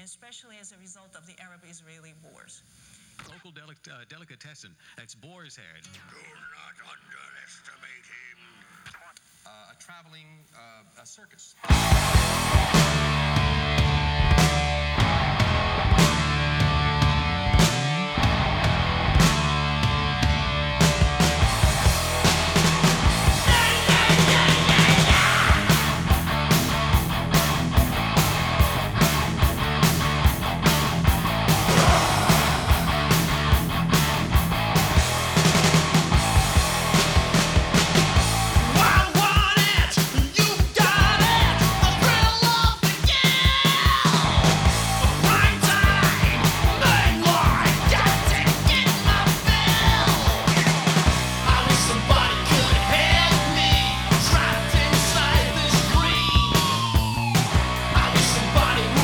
especially as a result of the Arab-Israeli wars. Local delicatessen. That's boar's head. Do not underestimate him. A traveling circus.